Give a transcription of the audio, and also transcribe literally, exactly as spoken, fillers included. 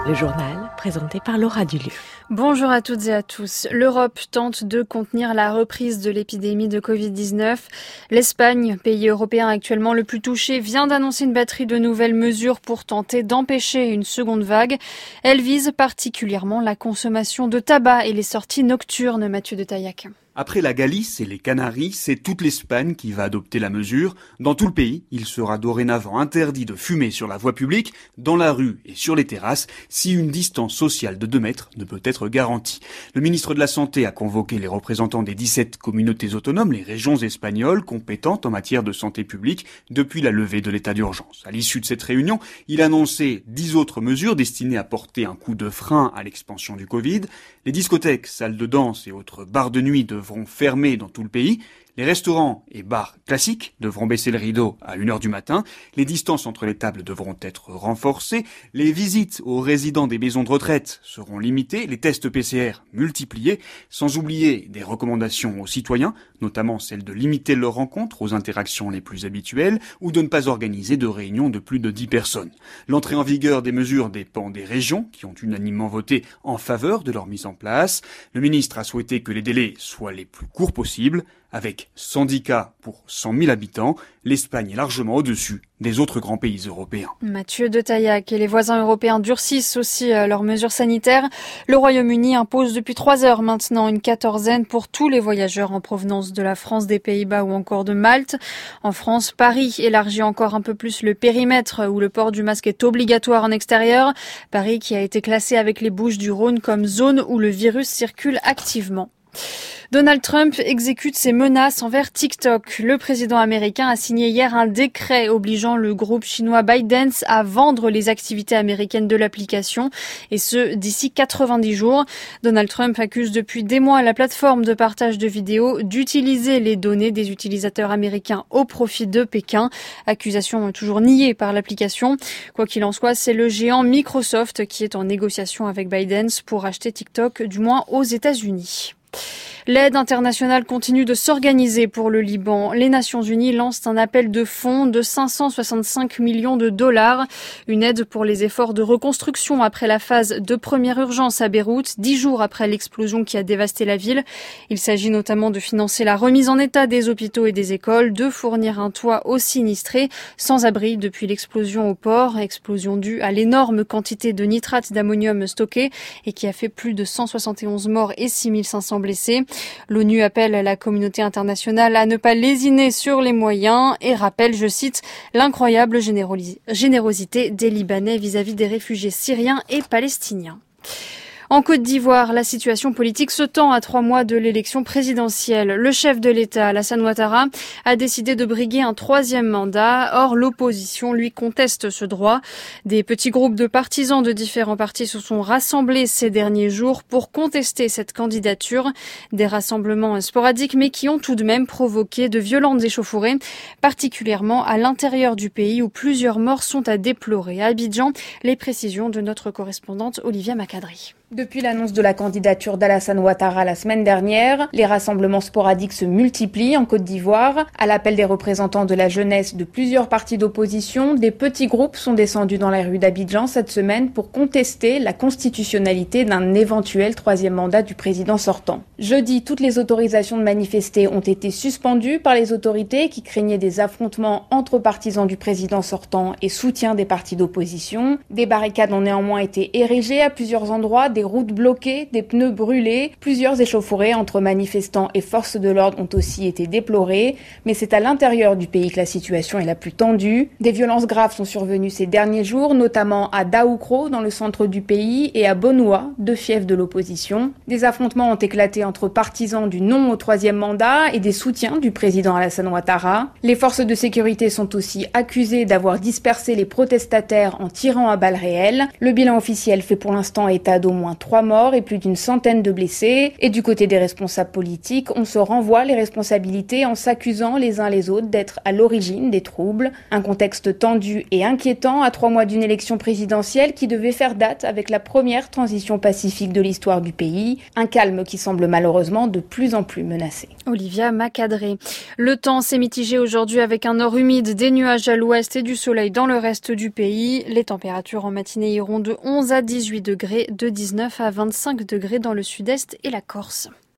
Le journal présenté par Laura Duluth. Bonjour à toutes et à tous. L'Europe tente de contenir la reprise de l'épidémie de covid dix-neuf. L'Espagne, pays européen actuellement le plus touché, vient d'annoncer une batterie de nouvelles mesures pour tenter d'empêcher une seconde vague. Elle vise particulièrement la consommation de tabac et les sorties nocturnes, Mathieu de Taillac. Après la Galice et les Canaries, c'est toute l'Espagne qui va adopter la mesure. Dans tout le pays, il sera dorénavant interdit de fumer sur la voie publique, dans la rue et sur les terrasses, si une distance sociale de deux mètres ne peut être garantie. Le ministre de la Santé a convoqué les représentants des dix-sept communautés autonomes, les régions espagnoles compétentes en matière de santé publique, depuis la levée de l'état d'urgence. À l'issue de cette réunion, il a annoncé dix autres mesures destinées à porter un coup de frein à l'expansion du Covid. Les discothèques, salles de danse et autres bars de nuit devront fermer dans tout le pays. Les restaurants et bars classiques devront baisser le rideau à une heure du matin. Les distances entre les tables devront être renforcées. Les visites aux résidents des maisons de retraite seront limitées. Les tests P C R multipliés. Sans oublier des recommandations aux citoyens, notamment celle de limiter leurs rencontres aux interactions les plus habituelles ou de ne pas organiser de réunions de plus de dix personnes. L'entrée en vigueur des mesures dépend des régions qui ont unanimement voté en faveur de leur mise en place. Le ministre a souhaité que les délais soient les plus courts possibles. Avec cent cas pour cent mille habitants, l'Espagne est largement au-dessus des autres grands pays européens. Mathieu de Taillac et les voisins européens durcissent aussi leurs mesures sanitaires. Le Royaume-Uni impose depuis trois heures maintenant une quatorzaine pour tous les voyageurs en provenance de la France, des Pays-Bas ou encore de Malte. En France, Paris élargit encore un peu plus le périmètre où le port du masque est obligatoire en extérieur. Paris qui a été classé avec les Bouches-du-Rhône comme zone où le virus circule activement. Donald Trump exécute ses menaces envers TikTok. Le président américain a signé hier un décret obligeant le groupe chinois ByteDance à vendre les activités américaines de l'application, et ce, d'ici quatre-vingt-dix jours. Donald Trump accuse depuis des mois la plateforme de partage de vidéos d'utiliser les données des utilisateurs américains au profit de Pékin. Accusation toujours niée par l'application. Quoi qu'il en soit, c'est le géant Microsoft qui est en négociation avec ByteDance pour acheter TikTok, du moins aux États-Unis. L'aide internationale continue de s'organiser pour le Liban. Les Nations Unies lancent un appel de fonds de cinq cent soixante-cinq millions de dollars. Une aide pour les efforts de reconstruction après la phase de première urgence à Beyrouth, dix jours après l'explosion qui a dévasté la ville. Il s'agit notamment de financer la remise en état des hôpitaux et des écoles, de fournir un toit aux sinistrés, sans abri depuis l'explosion au port, explosion due à l'énorme quantité de nitrate d'ammonium stocké et qui a fait plus de cent soixante et onze morts et six mille cinq cents blessés. L'ONU appelle la communauté internationale à ne pas lésiner sur les moyens et rappelle, je cite, l'incroyable générosité des Libanais vis-à-vis des réfugiés syriens et palestiniens. En Côte d'Ivoire, la situation politique se tend à trois mois de l'élection présidentielle. Le chef de l'État, Alassane Ouattara, a décidé de briguer un troisième mandat. Or, l'opposition lui conteste ce droit. Des petits groupes de partisans de différents partis se sont rassemblés ces derniers jours pour contester cette candidature. Des rassemblements sporadiques, mais qui ont tout de même provoqué de violentes échauffourées, particulièrement à l'intérieur du pays où plusieurs morts sont à déplorer. À Abidjan, les précisions de notre correspondante Olivia Macadri. Depuis l'annonce de la candidature d'Alassane Ouattara la semaine dernière, les rassemblements sporadiques se multiplient en Côte d'Ivoire. À l'appel des représentants de la jeunesse de plusieurs partis d'opposition, des petits groupes sont descendus dans les rues d'Abidjan cette semaine pour contester la constitutionnalité d'un éventuel troisième mandat du président sortant. Jeudi, toutes les autorisations de manifester ont été suspendues par les autorités qui craignaient des affrontements entre partisans du président sortant et soutiens des partis d'opposition. Des barricades ont néanmoins été érigées à plusieurs endroits, des routes bloquées, des pneus brûlés. Plusieurs échauffourées entre manifestants et forces de l'ordre ont aussi été déplorées. Mais c'est à l'intérieur du pays que la situation est la plus tendue. Des violences graves sont survenues ces derniers jours, notamment à Daoukro, dans le centre du pays, et à Bonoua, deux fiefs de l'opposition. Des affrontements ont éclaté entre partisans du non au troisième mandat et des soutiens du président Alassane Ouattara. Les forces de sécurité sont aussi accusées d'avoir dispersé les protestataires en tirant à balles réelles. Le bilan officiel fait pour l'instant état d'au moins moins trois morts et plus d'une centaine de blessés. Et du côté des responsables politiques, on se renvoie les responsabilités en s'accusant les uns les autres d'être à l'origine des troubles. Un contexte tendu et inquiétant à trois mois d'une élection présidentielle qui devait faire date avec la première transition pacifique de l'histoire du pays. Un calme qui semble malheureusement de plus en plus menacé. Olivia Macadré. Le temps s'est mitigé aujourd'hui avec un nord humide, des nuages à l'ouest et du soleil dans le reste du pays. Les températures en matinée iront de onze à dix-huit degrés, de dix-neuf à vingt-cinq degrés dans le sud-est et la Corse.